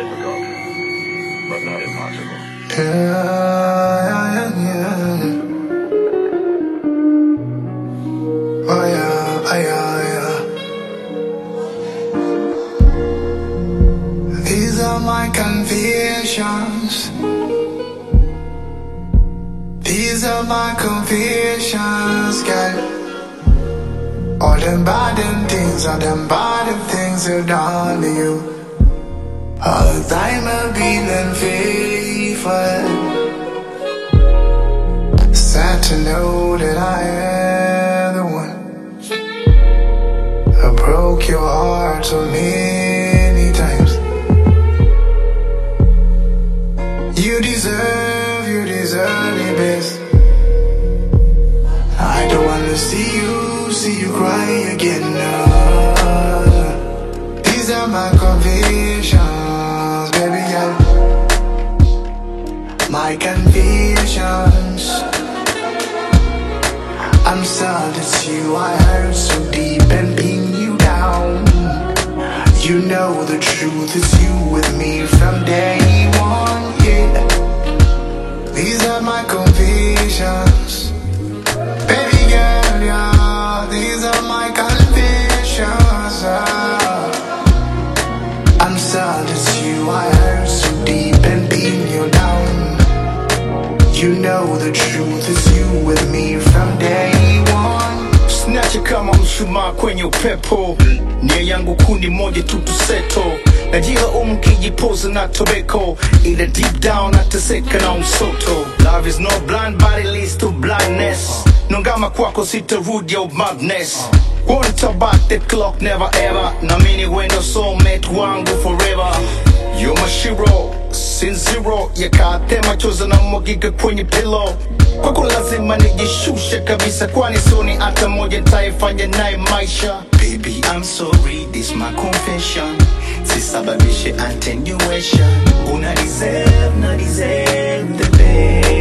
difficult, but not impossible. Yeah, yeah. Oh yeah, yeah. These are my convictions. These are my convictions, girl. All them bad things, all them bad things are done to you. All the time I've been unfaithful. Sad to know that I am the one. I broke your heart so many times. You deserve the best. I don't wanna see you cry again now. These are my convictions, baby girl. My convictions. I'm sorry it's you I hurt so deep and pin you down. You know the truth, it's you with me from day one, yeah. These are my convictions, baby girl, yeah. These are my convictions, I'm sorry it's you I hurt so deep and pin you down. You know the truth, it's you with me from day one. Snatcha kama mshumaa kwenye upepo. Nia yangu kundi moja tu tuseto. Najila kijipoza na tobacco. Ila deep down nataseka na umsoto. Love is no blind body leads to blindness. Nongama kwako sitarudi ya madness. Won't about that clock never ever. Na mini wendo soulmate wangu forever. You're my shiro, since zero. Yakate machoza na mwagika kwenye pillow. Kwako lazima nijishushe kabisa, kwani soni hata moja nitaifanya naye maisha. Baby, I'm sorry, this my confession. Sisababishe attenuation. Una deserve the best.